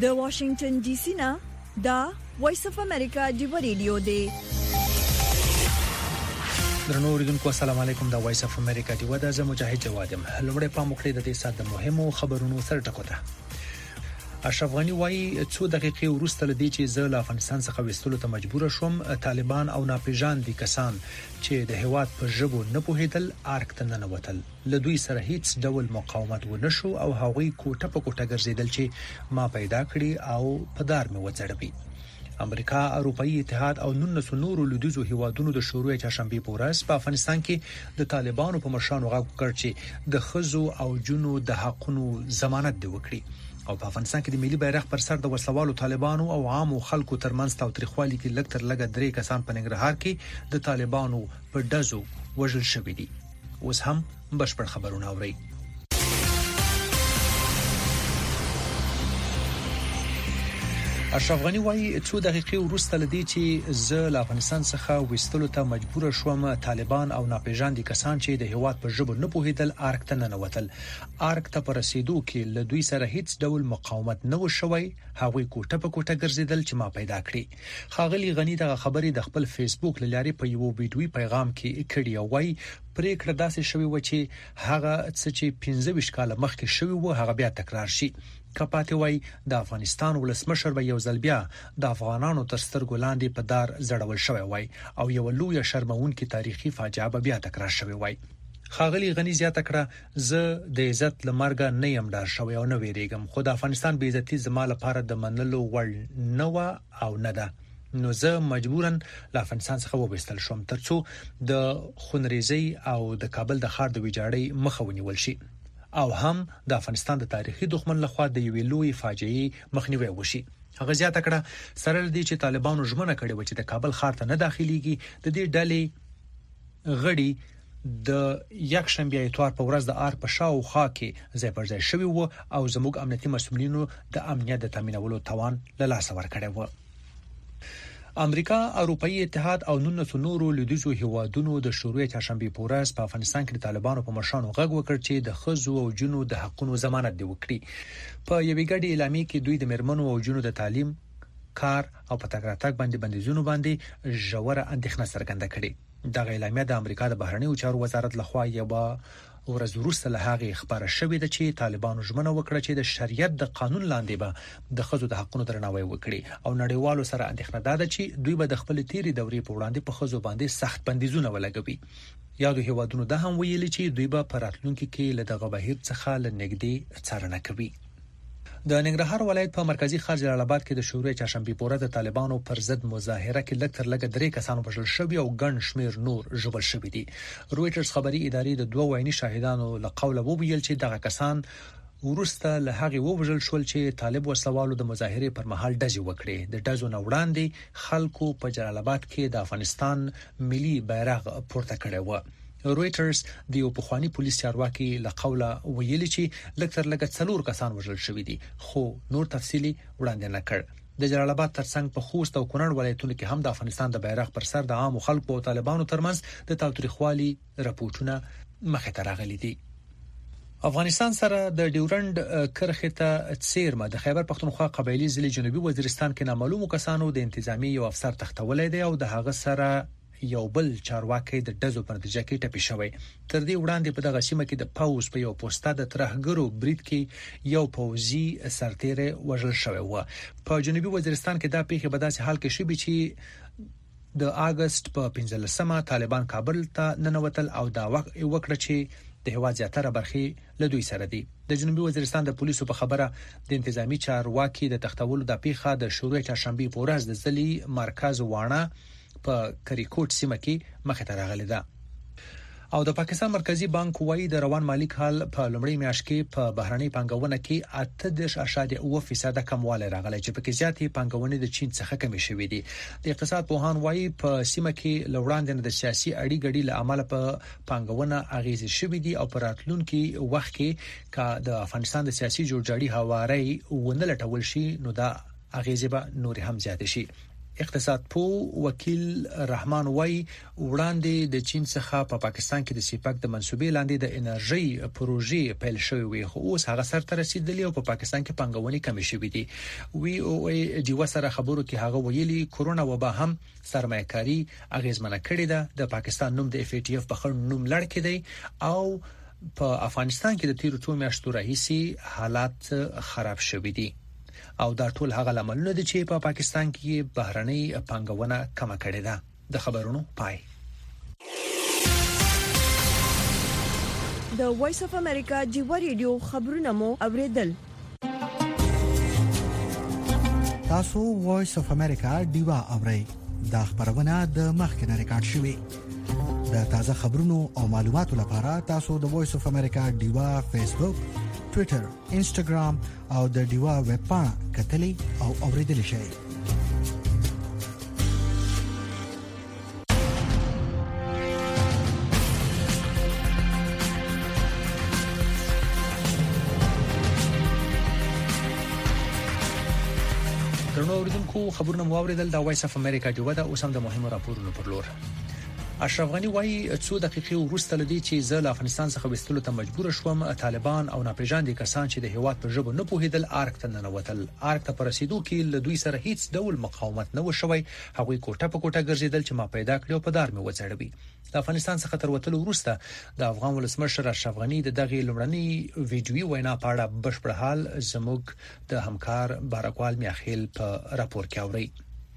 د واشنگټن ډي سي نه دا وایس اف امریکا دی ریډیو دی. درنو اوریدونکو السلام علیکم. دا وایس اف امریکا دی ودا زه مجاهد جوادم. لومړی پام وکړئ د دې سات د مهمو خبرونو سره ټکوته. اشرف غنی وايي څو دقیقې وروسته لدی چې زه له افغانستان څخه وستلو ته مجبور شوم. طالبان او ناپېژاندي کسان چې د هیواد په ژبو نه پوهیدل ارګ ته ننوتل. له دوی سره هیڅ ډول مقاومت ونشو او هغوی کوټه په کوټه ګرځیدل چې ما پیدا کړی او په دار مې وځړبي. امریکا، اروپאי اتحاد او 19 نورو لویدیځو هیوادونو د شروع چهارشنبه په ورځ په افغانستان کې د طالبانو په مشرانو غږ وکړ چې د خزو او جنو د حقونو ضمانت دی وکړي. او په افغانستان کې د ملي بیرغ پر سر د وسلوالو طالبانو او عامو خلکو ترمنځ تاوتریخوالي کې لږ تر لږه 3 کسان په ننګرهار کې د طالبانو په ډزو وژل شوي دي. اوس هم بشپړ خبرونه اورئ. اشرف غنی وايي څو دقیقې وروسته لدی چې زه له افغانستان څخه وستلو ته مجبور شوم. طالبان او ناپېژاندي کسان چې د هیواد په ژبه نه پوهیدل ارګ ته ننوتل. ارګ ته پر رسیدو کې له دوی سره هیڅ ډول مقاومت نه وشوي. هغوی کوټه په کوټه ګرځیدل چې ما پیدا کړی. خاغلی غنی دغه خبرې د خپل فیسبوک لارې په یو ویډیوي پیغام کې کړی او وايي پریکړه داسې شوی و چې هغه څه چې 15 کاله مخکې شوی و هغه بیا تکرار شي. کپاتې وای د افغانستان ولسمشر به یو ځل بیا د افغانانو تر سترګو لاندې په دار زړول شوی وای او یو لوی شرمونکي تاریخي فاجعه به بیا تکرار شوی وای. خاغلی غنی زیاته کړه زه د عزت لمرګه نه يم ډار شوی او نه ویریږم. خو د افغانستان بې عزتي زما لپاره د منلو وړ نه و او نه ده. نو زه مجبورن له افغانستان څخه وبېستل شوم ترڅو د خونریزي او د کابل د ښار د ویجاړۍ مخه ونیول شي او هم د افغانستان د تاریخي دښمن لخوا د یوې لوی فاجعې مخنیوي وشي. هغه زیاته کړه سره لدی چې طالبانو ژمنه کړې و چې د کابل ښار ته نه داخليږي. د دې ډلې غړي د یک شنبه اتوار په ورځ د ارګ په شاوخوا کې ځای پر ځای شوی وو او زموږ امنیتي مسؤلینو د امنیت د تامینولو توان له لاسه ورکړی و. امریکا، اروپאי اتحاد او 19 نورو لویدیځو هیوادونو د شروع چهارشنبه په ورځ په افغانستان کې د طالبانو په مشرانو غږ وکړ چې د خزو او جنو د حقونو ضمانت دی وکړي. په یوې ګډې اعلامیه کې دوی د مرمنو او جنو د تعلیم، کار او په تګ راتګ باندې بندیزونو باندې ژوره اندېښنه څرګنده کړې. دغه اعلامیه د امریکا د بهرنیو چارو وزارت لخوا یو ورځ وروسته له هغه خبره شوې ده چې طالبانو ژمنه وکړه چې د شریعت د قانون لاندې به د خزو د حقونو درناوی وکړي او نړیوالو سره اندېښنه ده چې دوی به د خپل تیری دورې په وړاندې په خزو باندې سخت بندیزونه ولګوي. یادو هیوادونو ده هم ویلي چې دوی به په راتلونکي کې له دغه بهیر څخه لنږدې څارنه کوي. د ننګرهار ولایت په مرکزی ښار جلال آباد کې د شروع چهارشنبه په ورځ د طالبانو پر ضد مظاهره کې لږ تر لږه 3 کسان وژل شوي او ګڼ شمیر نور ژوبل شوي دي. رويټرز خبري ادارې د 2 وایي شاهدانو له قوله وویل چې دغه کسان ورسته له هغه وژل شول چې طالب وسلوالو د مظاهره پر مهال ډزې وکړي. د ډزو نه وړاندې خلکو په جلال آباد کې د افغانستان ملي بیرغ پورته کړی و. رويټرز د یو پخوانی پولیس چارواکي له قوله ویلي چې لږ تر لږه 4 کسان وژل شوي دي خو نور تفصیلی وړاندې نه کړ. د جلال آباد ترڅنګ په خوست او کونړ ولایتونو کې هم د افغانستان د بیرغ پر سر د عامو خلکو او طالبانو ترمنځ د تاوتریخوالي راپورټونه مخې ته راغلي دي. افغانستان سره د ډیورند کرښې ته څیرمه د خیبر پختونخوا قبایلی ضلع جنوبي وزیرستان کې نامعلومو کسانو د انتظامی یو افسر تختولې دی او د هغه سره یو بل چارواکي د ډزو په نتیجه کې ټپي شوی. تر دې وړاندې په دغه سیمه کې د پاوز په یو پوسټه د ترهګرو برید کې یو پوځي سرتیری وژل شوی و. په جنوبي وزیرستان کې دا پیښه په داسې حال کې شوې چې د اگست په 15مه طالبان کابل ته ننوتل او دا وکړه چې د هیواد زیاتره برخې له دوی سره دي. د جنوبي وزیرستان د پولیسو په خبره د انتظامی چارواکي د تختولو د پیښه د شروع چهارشنبه په ورځ د ځلي مرکز وانه په کریکوټ سیمه کې مخه ته راغلی ده. او د پاکستان مرکزی بانک وايي د روان مالی کال په لومړۍ میاشت کې په بهرنۍ پانګونه کې 8.8% کموالی راغلی چې په کې زیاتې پانګونې د چین څخه کمې شوې دي. د اقتصاد پوهان وايي په سیمه کې لوړاندې د سیاسي اړیګړې له امله په پانګونه اغیزې شوې دي او په راتلونکي وخت کې کا د افغانستان د سیاسي جوړجاړي هواري ونه لټول شي نو دا اغیزې به نور هم زیات شي. اقتصاد پو وکیل رحمان وای وړاندې د چین څخه په پاکستان کې د سیپاک د منسوبې لاندې د انرژي پروژې پیل شوې وي خو اوس هغه سرته رسیدلی او په پاکستان کې پنګونې کمې شوې دي. وی او ای ډیوا سره خبرو کې هغه ویلي کورونا وبا هم سرمایه‌کاري اغیزمنه کړې ده. د پاکستان نوم د اف ای ټی اف په خړ نوم لړ کې دی او په افغانستان کې د تیرو 2 میاشتو راهیسي حالات خراب شوي دي او دا ټول هغه لاملونه دي چې په پاکستان کې بهرنۍ پانګونه کم کړې ده. د خبرونو پای. د وایس اف امریکا جیو ریډیو خبرونه مو اوریدل. تاسو وایس اف امریکا دیوا اورئ. دا خبرونه د مخکنه ریکارډ شوې. د تازه خبرونو او معلوماتو لپاره تاسو د وایس اف امریکا دیوا فیسبوک، ټوئیټر، انسټاګرام او د دیوا ویب پاڼه کتلی او اوریدلی شئ. درنو اوریدونکو خبرونه مو اوریدل. د وایس اف امریکا دیوا د اوسم د مهمو راپورونو پر لور. اشرف غنی وایي 2 دقیقې وروسته لدی چې زه له افغانستان څخه وستلو ته مجبور شوم. طالبان او ناپېژاندي کسان چې د هیواد په ژبه نه پوهیدل ارګ ته ننوتل. ارګ ته پرسیدو کې له دوی سره هیڅ ډول مقاومت نه وشوي. هغوی کوټه په کوټه ګرځیدل چې ما پیدا کړو په دار مې وځړوي. د افغانستان څخه تر وتلو وروسته د افغان ولسمشر اشرف غنی د دغه لومړنۍ ویډیوي وینا په اړه بشپړ حال زموږ د همکار بارکوال میاخیل په راپور کې اوري.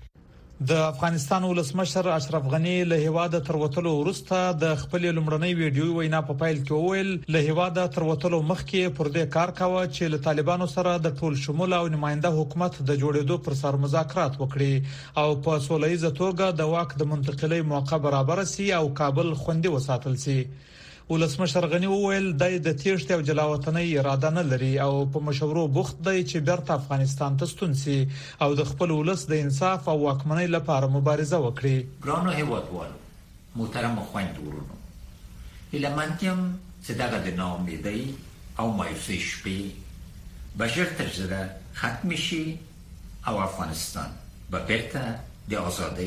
د افغانستان ولسمشر اشرف غنی له هیواده تر وتلو وروسته د خپل لومړنۍ ویډیو وینا په پایل کې وویل له هیواده تر وتلو مخکې پر دې کار کاوه چې له طالبانو سره د ټول شمول او نماینده حکومت د جوړېدو پر سر مذاکرات وکړي او په سولهییزه توګه د واک د منتقلۍ موقع برابر سي او کابل خوندي وساتل سي. ولسمشر غنی وویل د تیښتې او جلاوطنۍ اراده نه لري او په مشورو بوخت دی چې بیرته افغانستان ته ستون سي او د خپل ولس د انصاف او واکمنۍ لپاره مبارزه وکړي. ګرانو هیوادوالو، محترم خویندورونو، هیلهمندیم چې دغه د ناامیدۍ او مایوسۍ شپې به ژر تر ژره ختم شي او افغانستان به بیرته د ازادۍ،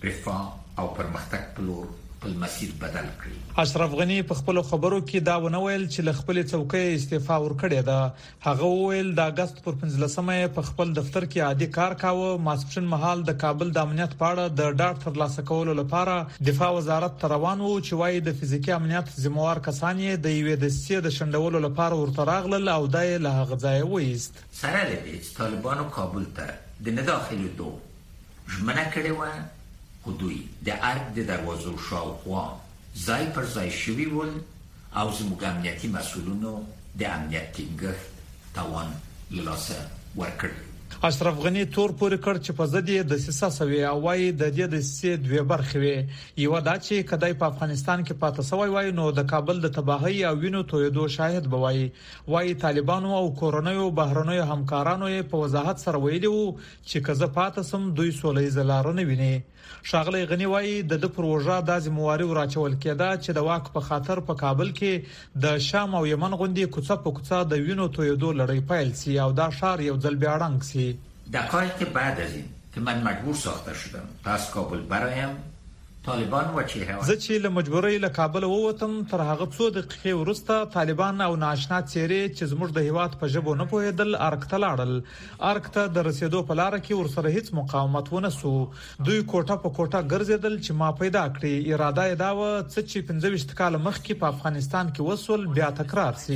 رفاه او پرمختګ په لور خپل مسیر بدل کړي. اشرف غنی په خپل خبرو کې دا ونه ویل چې له خپل څوکۍ استعفا ورکړې ده. هغه ویل د اگست پر 15مه په خپل دفتر کې عادي کار کاوه. ماسپښین مهال د کابل د امنیت په اړه د ډاټ ترلاسه کولو لپاره دفاع وزارت ته روان وو چې وايي د فزیکی امنیت ذمہوار کسان یې د یوې دستې د شندولو لپاره ورته راغلل او دای له هغه ځای وایست. سره لدې طالبانو کابل ته د نه داخلېدو ژمنه کړې و. خودوی د ارګ د دروازو شاوخوا ځای پر ځای شوي ول او زموږ امنیتي مسؤلونو د امنیت ټینګښت توان له لاسه ورکړ. اشرف غنی تور پورې کړ چې په ضد د سیاسي سوي او وايي د دې د سیاسي دوه برخې وي. یو دا چې کدی په افغانستان کې پاتې سوی وای نو د کابل د تباہي او وینو تویدو شاهد بوي. وايي طالبانو او کورونیو بهرنیو همکارانو په وضاحت سره ویلي وو چې کزه پاتې سم دوی سولې زلار نه ویني. شاغلی غنی وایي د پروژه د ذمہواری ورچول کېده چې د واک په خاطر په کابل کې د شام او یمن غوندي کوڅه په کوڅه د وینو تویدو لړۍ پیل سي او دا شهر یو ځل بیا رنګ سي. دقایق بعد از این که من مجبور ساخته شدم پس کابل برایم طالبان و چهره زه چې له مجبورۍ له کابل ووتم تر هغه څو دقیقې وروسته طالبان او ناشنا چیرې چې زموږ د هیواد په ژبه نه پوهېدل ارګ ته لاړل. ارګ ته د رسیدو په لار کې ورسره هیڅ مقاومت ونه سو. دوی کوټه په کوټه ګرځیدل چې ما پیدا کړی. اراده یې دا و چې 15 کال مخکې په افغانستان کې وصول بیا تکرار سي.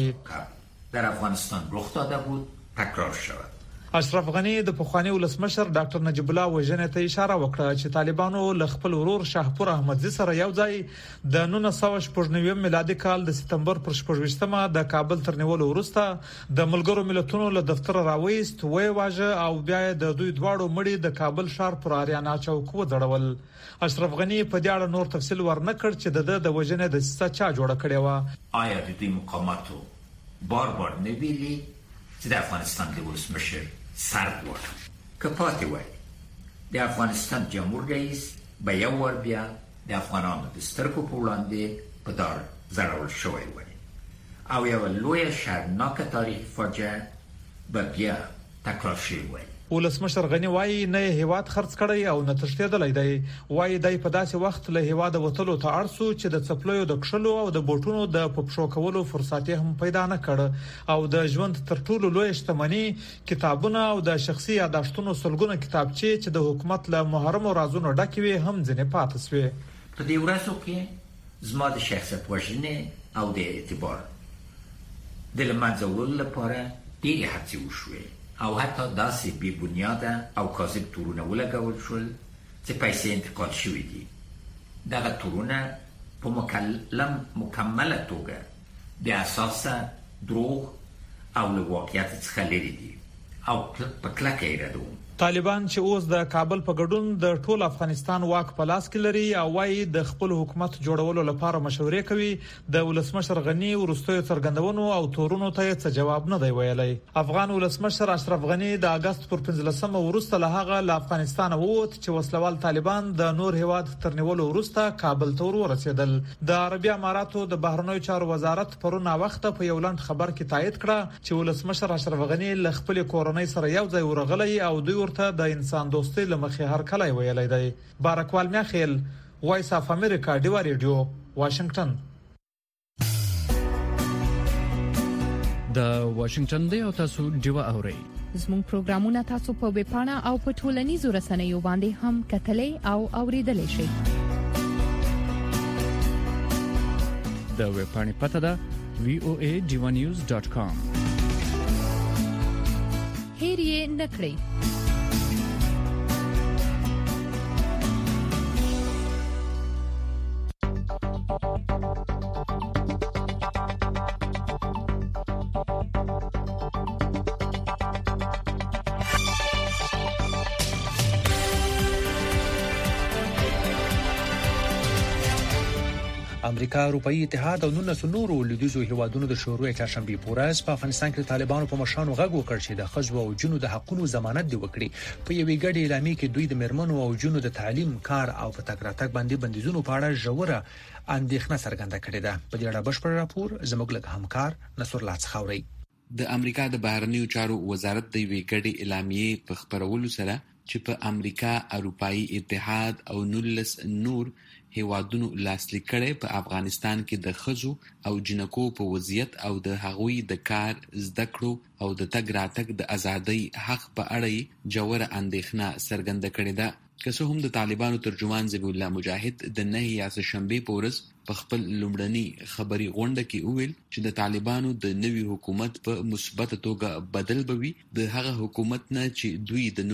در افغانستان رخ داده بود تکرار شود. اشرف غنی د پخوانی ولسمشر ډاکټر نجیب الله وژنې ته اشاره وکړه چې طالبانو له خپل ورور شاهپور احمدزي سره یو ځای د 1999 میلادي کال د سپتمبر پر 28مه د کابل تر نیولو وروسته د ملګرو ملتونو له دفتر راوېست وې واژه او بیا د دوی دواړو مړي د کابل ښار پر اریانا چوک وځړول. اشرف غنی په دې اړه نور تفصیل ورنکړ چې د وژنې د سیسه چا جوړه کړې و. آیا د دې مقاماتو بار نویلی چې د افغانستان د ولسمشر سرد وار که پاتې وای د افغانستان جمهور رئیس به یو ور بیا د افغانانو د سترګو په وړاندې په دار ځړول شوی وای او یو لوی شرمناک تاریخ فاجعه به بیا تکرار شوی وای. ولسمشر غنی وایي نه هیواد خرڅ کړی او نه تښتېدلای دی. وایي دای په داسې وخت له هیواد وتلو ته اړ سو چې د څپلیو د کښلو او د بوټونو د پښو کولو فرصت هم پیدا نه کړ او د ژوند تر ټولو لوی شتمنۍ کتابونه او د شخصي یادښتونو سلګونه کتابچې چې د حکومت له محرم رازونو ډکې وي هم ځنې پاتې سوې. په دې ورځو کې زما د شخصیت وژنې او د اعتبار د لمنځه وړلو لپاره ډېرې هڅې وشوې او حتی داسې بې بنیاده او کاذب تورونه ولګول شول چې پیسې انتقال شوې دي. دغه تورونه په مکمله توګه بې اساسه دروغ او له واقعیت څخه لرې دي او په کلکه یې ردوم. طالبان چې اوس د کابل په ګډون د ټول افغانستان واک په لاس کې لري او وايي د خپل حکومت جوړولو لپاره مشورې کوي، د ولسمشر غنی ورستوي څرګندونو او تورونو ته څه جواب نه دی ویلي. افغان ولسمشر اشرف غنی د اگست پر 15 ورسته له هغه له افغانستان ووت چې وسلوال طالبان د نور هیواد تر نیولو ورسته کابل ته ورسېدل. د عربي اماراتو د بهرنیو چارو وزارت پرونه وخت په یو لاند خبر کې تایید کړه چې ولسمشر اشرف غنی له خپل کورنۍ سره یو ځای ورغلی او دوی ته د انسان دوستي لمخې هر کله ویلای دی. بارکوال میاخیل، وایس اف امریکا، ډیوا ریډیو، واشنگټن. د واشنگټن دی او تاسو ډیوا اورئ. زموږ پروګرامونه تاسو په ویب پاڼه او په ټولنیزو رسنیو باندې هم کتلې او اوریدلې شئ. د ویب پاڼې پته ده voanews.com. هیر یې نکړئ. امریکا، اروپאי اتحاد او 19 نورو لویدیځو هیوادونو د شورای چهارشنبه پورز په افغانستان کې طالبانو په مشانو غږ وکړ چې د خځو او جنو د حقوقو ضمانت دی وکړي. په یوې ګډې اعلامیه کې دوی د مرمنو او جنو د تعلیم، کار او په تګ راتګ باندې بندیزونو په اړه ژوره اندېښنه څرګنده کړې ده. په دې اړه بشپړ راپور زموږ له همکار نصر الله څخاوري. د امریکا د بهرنیو چارو وزارت د یوې ګډې اعلامیه په خبرولو سره چې په امریکا، اروپאי اتحاد او 19 نور هیوادونو لاسلیک کړي په افغانستان کې د خځو او جنکو په وضعیت او د هغوی د کار، زده کړو او د تګ راتګ د ازادۍ حق په اړه جوړه اندېښنه څرګنده کړې ده. که څه هم د طالبانو ترجمان ذبیح الله مجاهد د 9 شنبه په ورځ په خپل لومړني خبري غونډه کې وویل چې د طالبانو د نوي حکومت په مثبت توګه بدل بوي د هغه حکومت نه چې دوی د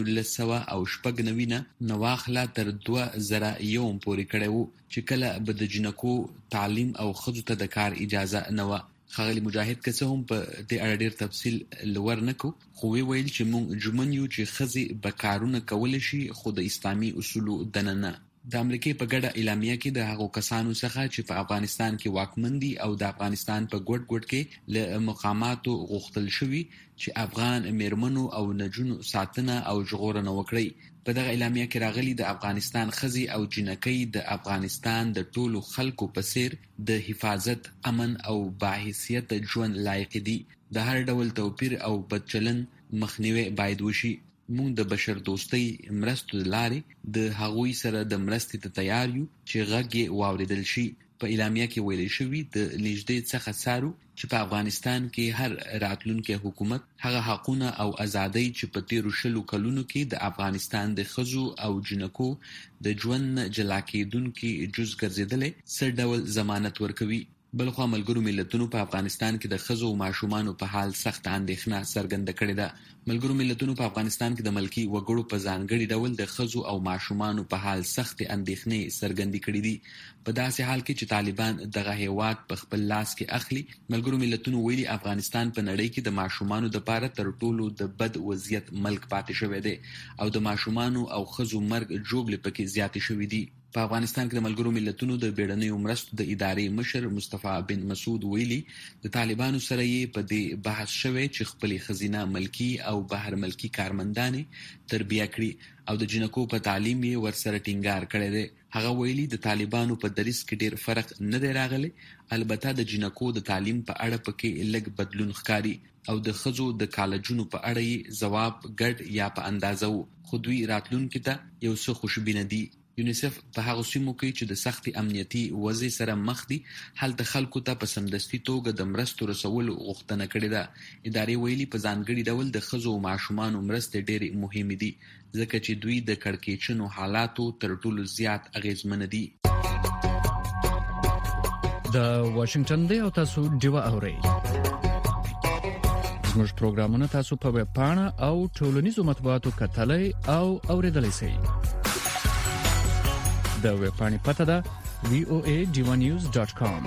1996 نه نواخله تر 2001 پورې کړي وو چې کله به د جنکو تعلیم او خځو ته د کار اجازه نه و. خغلی مجاهد که څه هم په دې اړه ډېر تفصیل لور نکو، خو ویل چې موږ جمن یو چې خځې به کارونه کول شي خو د اسلامي اصولو دننه. د امریکای په ګډه اعلامیه کې د هغو کسانو څخه چې په افغانستان کې واکمن دي او د افغانستان په ګډ کې له مقاماتو غوښتل شوی چې افغان میرمنو او نجونو ساتنه او ژغورنه وکړي. په دغه اعلامیه کې راغلي د افغانستان خځې او جنکۍ د افغانستان د ټولو خلکو په څیر د حفاظت، امن او باحثیت ژوند لایق دي. د هر ډول توپیر او بدچلن مخنیوي باید وشي. موږ د بشر دوستۍ مرستو لارې د هغوی سره د مرستې ته تیار یو چې غږ یې واوریدل شي. په اعلامیه کې ویل شوی د نږدې څخه څارو چې په افغانستان کې هر راتلونکي حکومت هغه حقونه او ازادۍ چې په تیرو 20 کلونو کې د افغانستان د خځو او جنکو د ژوند جلا کېدونکي جز ګرځیدلې څه ډول ضمانت ورکوي. بلخوا ملګرو ملتونو په افغانستان کې د خځو او ماشومانو په حال سخت اندېښنه څرګنده کړې ده. ملګرو ملتونو په افغانستان کې د ملکی وګړو په ځانګړي ډول د خځو او ماشومانو په حال سخت اندېښنې څرګندې کړې دي. په داسې حال کې چې طالبان دغه هیواد په خپل لاس کې اخلي، ملګرو ملتونو ویلي افغانستان په نړۍ کې د ماشومانو لپاره تر ټولو د بد وضعیت ملک پاتې شوی دی او د ماشومانو او خځو مرګ جوړل پکې زیات شوی دي. په افغانستان کې د ملګرو ملتونو د بیړنیو مرستو د ادارې مشر مصطفی بن مسعود ویلي د طالبانو سره یې په دې بحث شوی چې خپل خزینه ملکی او بهر ملکی کارمندانې تربیه کړي او د جنکو په تعلیم یې ورسره ټینګار کړی دی. هغه ویلي د طالبانو په دریځ کې ډیر فرق نه دی راغلی، البته د جنکو د تعلیم په اړه پکې لږ بدلون ښکاري او د ښځو د کالجونو په اړه یې ځواب ګډ یا په اندازه وو، خو دوی راتلونکي ته یو څه خوشبینه دي. یونیسف په هغه سیمو کې چې د سختي امنیتي وضع سره مخ دي هلته خلکو ته په سمدستي توګه د مرستو رسولو غوښتنه کړې ده. ادارې ویلي په ځانګړي ډول د ښځو او ماشومانو مرستې ډېرې مهمې دي ځکه چې دوی د کړکېچنو حالاتو تر ټولو زیات اغیزمن دي. د واشنگټن دی او تاسو ډیوه اورئ. زموږ پروګرامونه تاسو په ویب پاڼه او ټولنیزو مطبوعاتو کتلای او اوریدلای شئ. د ویب پاڼې پته ده voadivanews.com.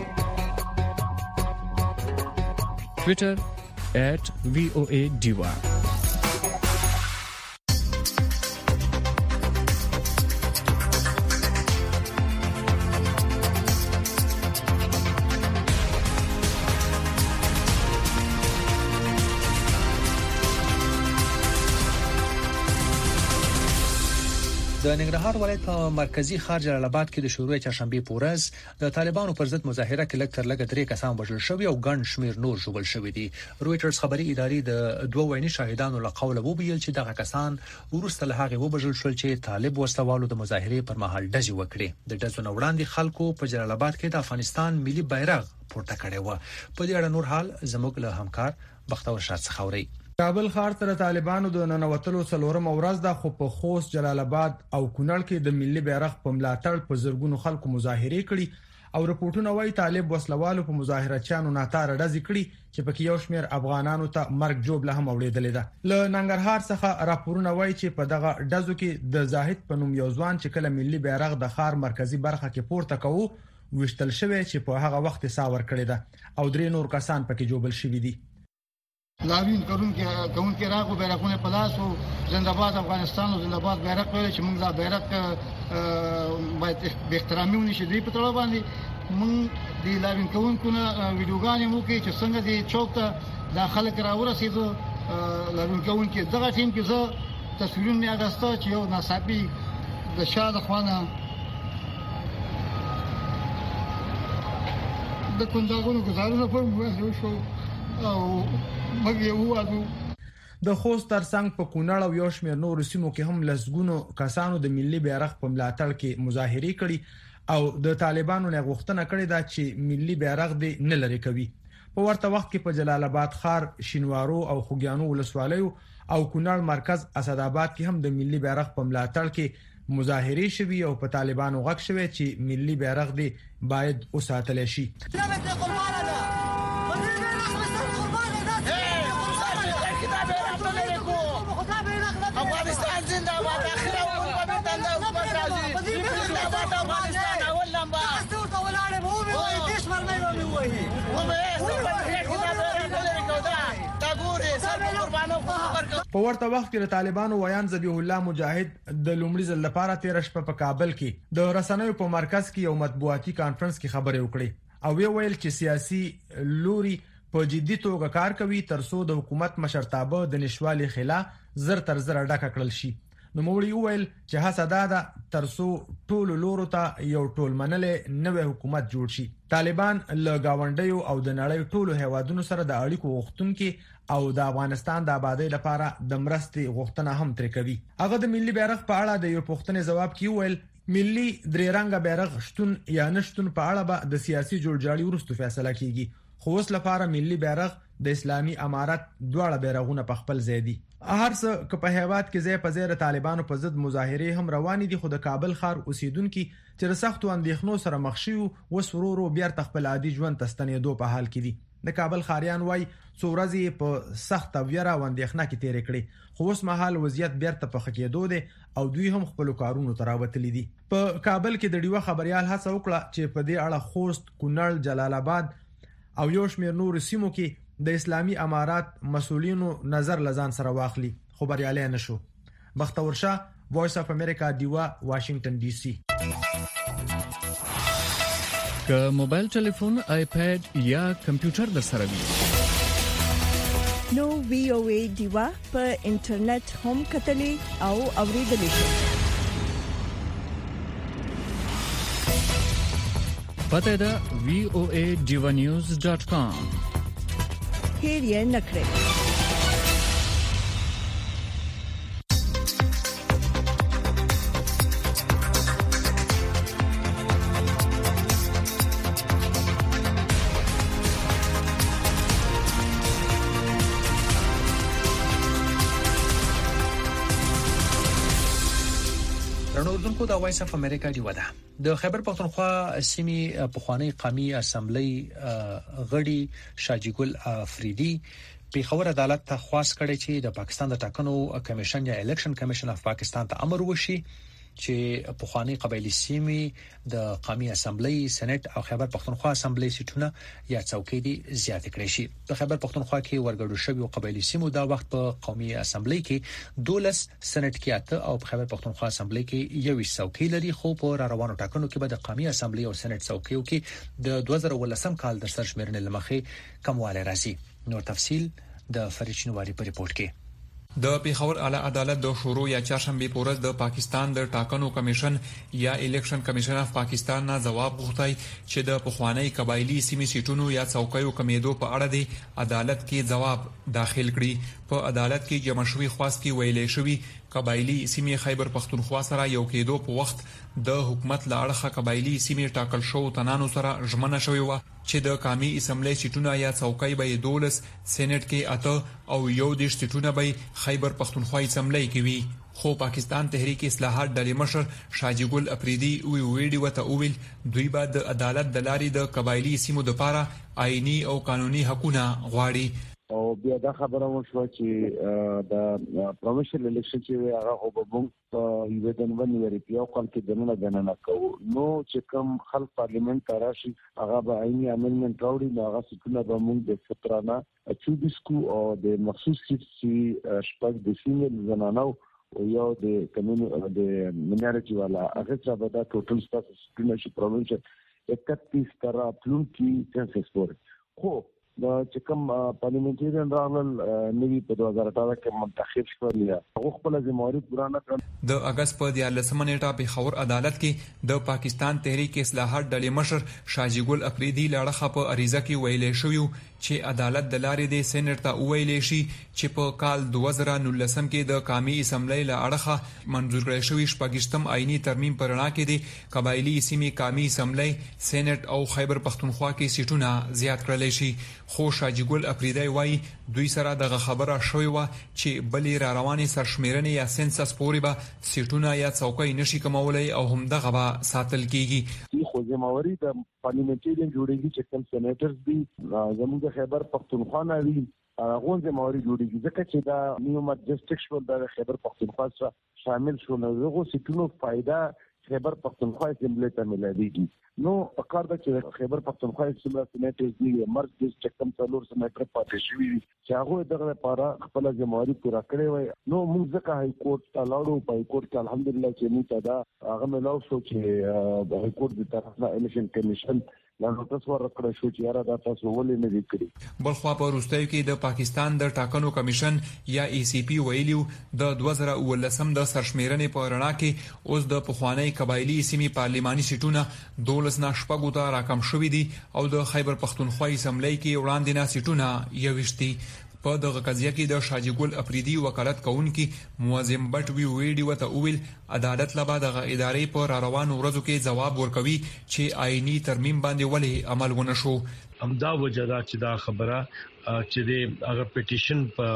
Twitter @voadiva. د ننګرهار ولایت په مرکزی ښار جلال آباد کې د شروع چهارشنبه په ورځ د طالبانو پر ضد مظاهره کې لږ تر لږه 3 کسان وژل شوي او ګڼ شمیر نور ژوبل شوي دي. رويټرز خبري ادارې د دوه ویني شاهدانو له قوله وویل چې دغه کسان ورسته له هغه وبژل شول چې طالب وسوالو د مظاهره پر مهال ډزې وکړي. د ډزو وړاندې خلکو په جلال آباد کې د افغانستان ملي بیرغ پورته کړی و. په دې اړه نور حال زموږ له همکار بختور شاه څخه اوري. کابل ښار تر طالبانو د ننوتلو څلورم ورځ د خو په خوست، جلال آباد او کونړ کې د ملي بیرغ په ملاتړ په زرګونو خلکو مظاهره کړي او رپورټونه وايي طالب وسلوالو په مظاهرچیانو ناتاره ډزې کړي چې پکې یو شمېر افغانانو ته مرګ جوړ له هم اوریدلې ده. له ننګرهار څخه راپورونه وايي چې په دغه ډزو کې د زاهد په نوم یو ځوان چې کله ملي بیرغ د ښار مرکزی برخه کې پورته کوي وشتل شوی چې په هغه وخت ساور کړی ده او درې نور کسان پکې جوړبل شوي دي. لاوین کون کې راغو بیرغونه په لاس او زنده‌باد افغانستان او زنده‌باد بیرغ ویل چې موږ دا بیرغ باید به احترامي ونشي دی په تړه باندې موږ دی لاوین کون کو ویډیوګانې مو کې چې څنګه دی چوک ته داخله کرا ورسېدو لاوین کون کې دغه ټیم کې زه تصویرونه مې اغسته چې یو ناصابي د شاده خوانه د کونداګونو گزارونه په موږ شو او د خوست ترڅنګ په کونړ او یو شمېر نور سیمو کې هم لسګونو کسانو د ملي بیرغ په ملاتړ کې مظاهره کړي او د طالبانو نه غوښتنه کړې ده چې ملي بیرغ دې نه لري کوي. په ورته وخت کې په جلال آباد ښار، شینوارو او خوګیانو ولسوالیو او کونړ مرکز اسداباد کې هم د ملي بیرغ په ملاتړ کې مظاهره شوي او په طالبانو غږ شوی چې ملي بیرغ دې باید وساتل شي. افغانستان زنده‌باد اخر او په بندنده حکومت راځي زنده‌باد افغانستان اول نمبر تاسو ته ولاړې وو وي دیش ورمنه وي او په ورته وخت کې طالبانو ویان ذبیح الله مجاهد د لومړي ځل لپاره 13 شپه په کابل کې د رسنیو په مرکز کې یو مطبوعاتي کانفرنس کې خبرې وکړې او ویل چې سیاسي لوري په جدي توګه کار کوي ترڅو د حکومت مشرتابه د نشوالي خلا زر تر زر ډکه کړل شي. نو مولوی ویل چې حسدا ده ترڅو ټول لورو ته یو ټول منلې نوې حکومت جوړ شي. طالبان له گاونډیو او د نړۍ ټولو هیوادونو سره د اړیکو غوښتونکو او د افغانستان د آبادی لپاره د مرستې غوښتنه هم تر کوي. هغه د ملي بیرغ په اړه د یو پوښتنې جواب کې ویل ملي درې رنګه بیرغ شتون یا نشتون په اړه به د سیاسي جوړجاړي وروسته فیصله کیږي. خو اوس لپاره ملي بیرغ د اسلامي امارت دواړه بیرغونه په خپل ځای دي. هر څه که په هیواد کې ځای په ځای طالبانو په ضد مظاهره هم روان دي خو د کابل ښار اوسیدونکو چې سختو اندېښنو سره مخ شي او سرورو بیا خپل عادي ژوند تستنېدو په حال کې دي. د کابل ښاریان وای څو ورځې په سخت ویره او اندېښنه کې تیر کړي خو اوس مهال وضعیت بیرته په خکېدو دي او دوی هم خپل کارونو تراوتلي دي. په کابل کې د ډیوه خبريال هڅه وکړه چې په دې اړه خوست، کونړ، جلال آباد او یو شمېر نور سیمو کې د اسلامي امارات مسؤلینو نظر لزان سره واخلي خو بریالي نشو. بختور شاه، وایس اف امریکا، دیوا، واشنگټن ډي سي. که موبایل ټلیفون، آیپاد یا کمپیوټر در سره وي نو VOA دیوا په انټرنیټ هم کتلې او اوریدلې شئ. پته ده voaDivanews.com. هیر یې نکړئ. د وایس اف امریکا دی ودا د خیبر پختونخوا سیمې پخوانی قومي اسمبلی غړي شاجي ګل افریدي پیښور عدالت ته خواست کړی چې د پاکستان د ټاکنو کمیشن یا الیکشن کمیشن اف پاکستان ته امر وشي چې پخوانی قبایلی سیمې د قومي اسمبلی سېنات او خیبر پختونخوا اسمبلی سیټونه یا څوکۍ دي زیات کړي شي. په خیبر پختونخوا کې ورګډو شوی قبایلی سیمو دا وخت په قومي اسمبلی کې 12 سېنات کې اته او په خیبر پختونخوا اسمبلی کې 21 څوکۍ لري. خو په روانو ټاکنو کې به د قومي اسمبلی او سېنات څوکیو کې د 2018 کال د سرشمېرنې لمخې کمواله راځي. نور تفصيل د فرید شینواری په ریپورت کې. د پیښور اعلی عدالت د شروع یا چهارشنبه په ورځ د پاکستان د ټاکنو کمیشن یا الیکشن کمیشن اف پاکستان نه جواب غوښتای چې د پخوانی قبایلی سیمې سیټونو یا څوکیو کمیدو په اړه د عدالت کې جواب داخل کړي. په عدالت کې جمع شوی خواست کې ویلې شوی قبایلی سیمې خیبر پختونخوا سره یو کېدو په وخت د حکومت لاړه قبایلی سیمې ټاکل شو تنانو سره ژمنه شوی و چې د قومي اسمبلی سیټونه یا څوکۍ به 12 سېنات کې اته او یو د سیټونه به خیبر پختونخوا اسمبلی کې وي. خو پاکستان تحریک اصلاحات ډلې مشر شاجي ګل افریدي ویډیو ته وویل دوی به د عدالت د لارې د قبایلی سیمو لپاره آئینی او قانوني حقوقونه غواړي. او بیا دا خبره وشوه چې د پروینشل الیکشن چې هغه وبوم په یو جنوري په یو کال کې دنه کوو نو چې کوم خلک پارلیمنت ته راشي هغه به عیني امندمنت راوړي نو هغه څنګه به موږ د سترانه 24 کو او د مخصوص چې شپږ د فیمیل زنانو او یو د کمیونټي د منارټي والا هغه څه به دا ټوټل سټاټس شي پروینشل 31 تر پلون کې سنسس پورې. خو د چکم پارلیمنټریان راغل نوی په 2018 کې منتخب شول یا هغه خپل ذمہواری پوره نه کړ. د اگست په 13 نیټه په خور عدالت کې د پاکستان تحریک اصلاحات ډلې مشر شاجي ګل افریدي لاړه په اریزه کې ویلې شوی چې عدالت د لارې د سېنات ته ویلې شي چې په کال 2019 کې د قومي اسمبلی لاړه منظور کړی شوی شپږشتم آئینی ترمیم پرنا کې د قبایلی سیمې قومي اسمبلی سېنات او خیبر پختونخوا کې سیټونه زیات کړل شي. خو شاجي ګل افریدي وایي دوی سره دغه خبره شوې و چې بلې را روانې سرشمیرنې یا سنسس پورې به سیټونه یا څوکۍ نشي کمولای او هم دغه به ساتل کیږي. خو ذمہواری د پارلیمنټریان جوړیږي چې کوم سېنیټرز دي زموږ د خیبر پختونخوا نه وي هغه ذمہواری جوړیږي ځکه چې دا نیومت ډسټرکټ شول د خیبر پختونخوا سره شامل شول نو هغه سیټونو فائدہ خیبر پختونخوا اسمبلی ته ملایږي. نو پکار د چې خیبر پختونخوا اسمبلی سېنیټرز دي مرز ډسټرکټ کم څلور سېنیټر پاتې شوی چې هغه دغه لپاره خپل ذمہواری پوره کړې وای. نو موږ ځکه هاي کورټ ته لاړو په کورټ کې الحمدلله چې موږ دا هغه ملاو شو چې د هاي کورټ د طرفه الیکشن کمیشن لاندې تاسو ورکړی شو چې یاره دا تاسو ولې نه وکړي. بلخوا په روستایو کې د پاکستان د ټاکنو کمیشن یا ای سی پی ویلیو د 2019 د سرشمیرنې په رڼا کې اوس د پخوانی قبایلی سیمې پارلماني سیټونه 12 نه شپږو ته راکم شوې دي او د خیبر پختونخوا اسمبلی کې وړاندې نه سیټونه 21 دي. په دغه قضیه کې د شاجي ګل افریدي وکالت کوونکي موازم بټ ویډیو ته ویل عدالت لبا دغه ادارې په روانو ورځو کې جواب ورکوي چې آئینی ترمیم باندې ولې عمل ونه شو. همدا وجه دا چې دا خبره چې د هغه پټیشن په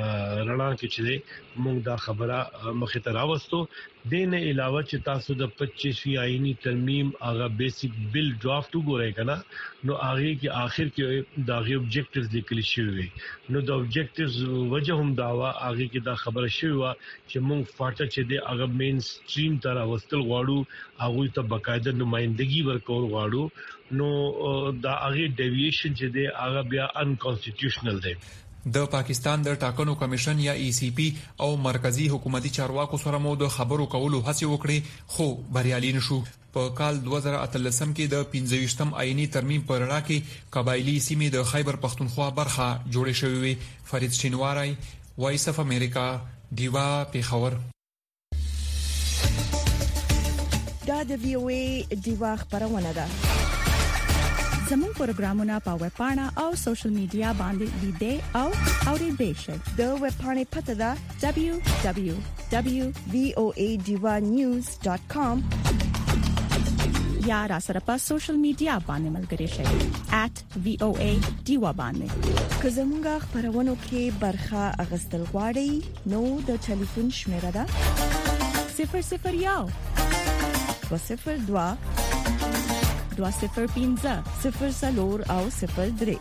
رڼا کې چې موږ دا خبره مخې ته راوستو. دینه علاوه چې تاسو د 25 آئینی ترمیم هغه بیسیک بل ډرافټ وګورئ کنه نو هغه کې اخر کې دا غي اوبجیکټیوز لیکل شوی نو د اوبجیکټیوز وجه هم داوا هغه کې دا خبره شوی و چې موږ فاټه چې د هغه مین سټریم تر واستل غواړو هغه ته باقاعده نمائندګي ورکول غواړو نو دا هغه ډیویشن چې د هغه بیا انکانسټیټیوشنل دی. د پاکستان د ټاکنو کمیشن یا ای سی پی او مرکزی حکومتي چارواکو سره مو د خبرو کولو هڅه وکړي خو بریالي نشو. په کال 2013 کې د 15م آئینی ترمیم پر اړه کې قبایلی سیمې د خیبر پختونخوا برخه جوړې شوې وي. فرید شینواری، وایس اف امریکا، دیوا پیښور. دا د وی او ای دیوا خبرونه ده. زموږ پروګرامونه په ویب پاڼه او سوشل میډیا باندې لیدئ او اوریدئ شئ. د ویب پاڼې پته ده www.voadivanews.com یا را سره په سوشل میډیا باندې ملګري شئ @voadiva باندې. که زموږ خبرونه کې برخه اغستل غواړئ نو د ټلیفون شمیره ده 001 202 205 00 او 03.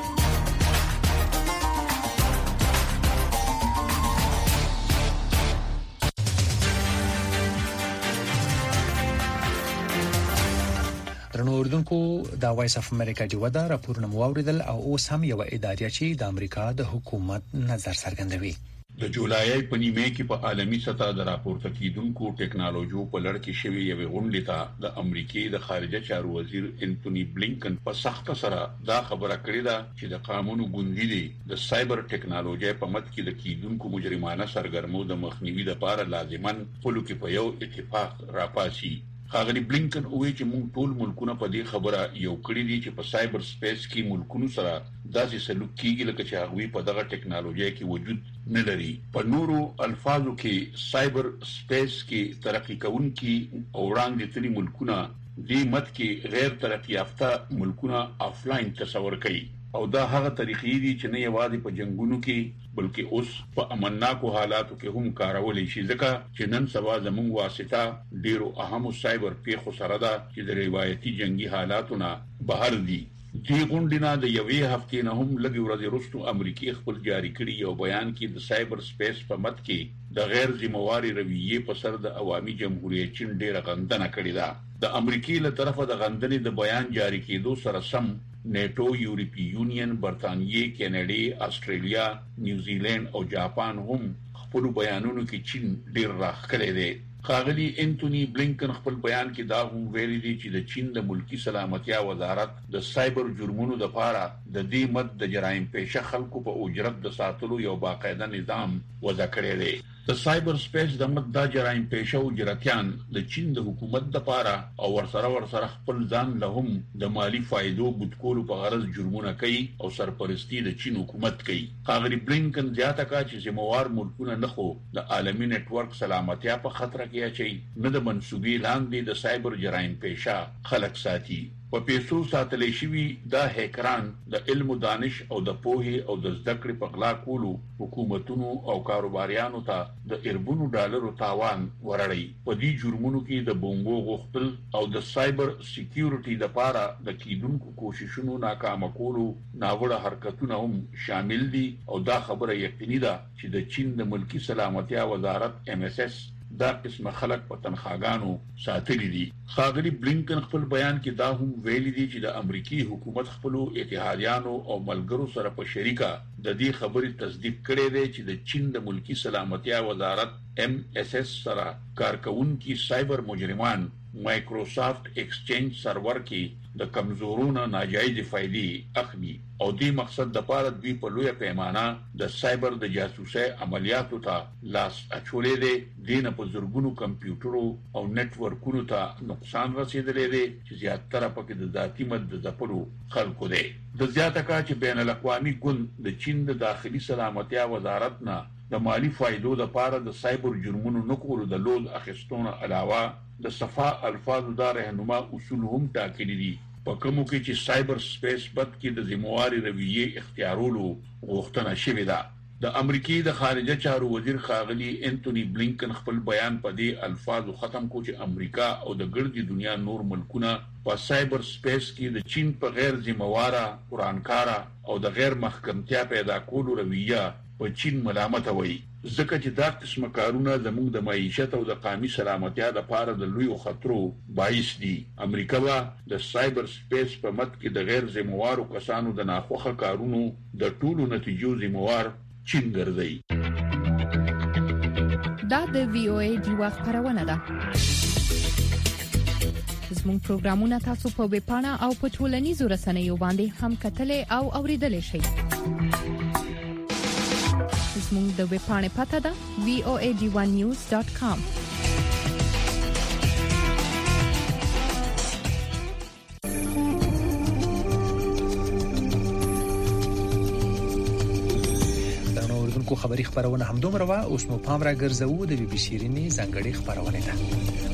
درنو اوردونکو دا وایس اف امریکا جوړه راپورونه موریدل او اوس هم یو ادارې چې د امریکا د حکومت نظر څرګندوي. د جولای په نیمه کې په عالمي سطح د راپورته کیدونکو ټیکنالوژي په لړ کې شوی یو غونډه ته د امریکای د خارجه چارو وزیر انټونی بلینکن په سخت سره دا خبره کړې ده چې د قانون غونډې د سایبر ټیکنالوژي په مت کې د کیدونکو مجرمانه سرګرمو د مخنیوي لپاره لازمان پلو کې په یو اتفاق راپاسي. ښاغلي بلینکن وایي چې موږ ټول ملکونه په دې خبره یو کړی دي چې په سایبر سپیس کې ملکونو سره داسې سلوک کیږي لکه چې هغه په دغه ټیکنالوژي کې وجود نه لري. په نورو الفاظو کې سایبر سپیس کې ترقی کوونکي او وړاندې تللي ملکونه دې مت کې غیر ترقی یافته ملکونه آفلاین تصور کوي او دا هغه طریقې دي چې نه یوازې په جنگونو کې بلکې اوس په امنناکو حالاتو کې هم کارول شي ځکه چې نن سبا زموږ واسطه ډیرو اهمو سایبر پیښو سره ده چې د روایتي جنگي حالاتو نه بهر دي. دې غونډې نه د یوې هفتې نه هم لږ ورځې وروسته امریکای خپل جاری کړي یو بیان کې د سایبر سپیس په مت کې د غیر ذمہواري رویې په سر د عوامي جمهوریت چین ډیره غندنه کړې ده. د امریکای له طرفه د غندنې د بیان جاری کېدو سره سم نیټو، یورپی یونین، برتانیې، کینیډا، استرالیا، نیوزیلند او جاپان هم خپل بیانونو کې چین ډیر راخکړی دی. ښاغلي انټونی بلینکن خپل بیان کې دا هم ویلي دی چې د چین د ملکی سلامتیا وزارت د سایبر جرمونو لپاره د دې مد د جرایم پیشه خلکو په اجرت د ساتلو یو باقاعده نظام وضع کړی دی. د سایبر سپیس د مد د جرایم پیشه او جراتيان د چین د حکومت لپاره او ورسره خپل ځان له هم د مالی فائدو بوتکولو په غرض جرمونه کوي او سرپرستی د چین حکومت کوي. ښاغلي بلینکن زیاته کړه چې ذمہوار ملکونه نه خو د عالمي نتورک سلامتیا په خطر کې اچي نه د منسوبي لاندې د سایبر جرایم پیشه خلک ساتي. په پیسو ساتلې شوی دا هکران د علم او دانش او د پوهې او د زده کړې په غلا کولو حکومتونو او کاروباریانو ته د اربونو ډالرو تاوان ورړي. په دې جرمونو کې د بومبو غوښتل او د سایبر سکیورټي لپاره د کیدونکو کوششونو ناکام کولو ناوړه حرکتونه هم شامل دي او دا خبره یقیني ده چې د چین د ملکی سلامتیا وزارت MSS دا قسمه خلک په تنخواګانو ساتلي دي. ښاغلي بلینکن خپل بیان کې دا هم ویلي دي چې د امریکای حکومت خپل اتحادیانو او ملګرو سره په شریکه د دې خبرې تصدیق کړي دی چې د چین د ملکی سلامتیا وزارت MSS سره کارکونکي سایبر مجرمان مایکروسافت ایکسچینج سرور کې د کمزورونو ناجایز فائدې اخلي او دې مقصد د پاره دوی په لویه پیمانه د سایبر د جاسوسي عملیاتو ته لاس اچولې دي. دینه په زرګونو کمپیوټرو او نتورکونو ته نقصان رسیدلې دي چې زیاتره پکې د ذاتی مد د ځپلو خلکو دي. د زیاته کا چې بین الاقوامي ګوند د چین د داخلي سلامتیا وزارت نه د مالی فائدو د پاره د سایبر جرمونو نکولو د لود اخیستونه علاوه د صفا الفاظو د رهنما اصول هم ټاکلي دي په کومو کې چې سایبر سپیس بد کې د ذمہواري رویې اختیارولو غوښتنه شوې ده. د امریکای د خارجه چارو وزیر ښاغلي انټونی بلینکن خپل بیان په دې الفاظو ختم کو چې امریکا او د ګرځي دنیا نور ملکونه په سایبر سپیس کې د چین په غیر ذمہواره قرانکارا او د غیر محکمتیا پیدا کولو رویه په چین ملامت وایي ځکه چې دا قسمه کارونه زموږ د معیشت او د قومي سلامتیا لپاره د لوی خطرو باعث دي. امریکا وا د سایبر سپیس په مت کې د غیر ذمہوارو کسانو د ناخوخه کارونو د ټولو نتیجو ذمہوار چین ګرځي. دا د وی او ای دی وخت خبرونه ده. زموږ پروګرامونه تاسو په ویب پاڼه او په ټولنیزو رسنیو باندې هم کتلای او اوریدلای شئ. زموږ د ویب پاڼې پته ده voad1news.com. کو خبری خبرونه هم دومره وا اوس مو پام را ګرځو د بي بي سي رینی ځنګړي خبرونه ده.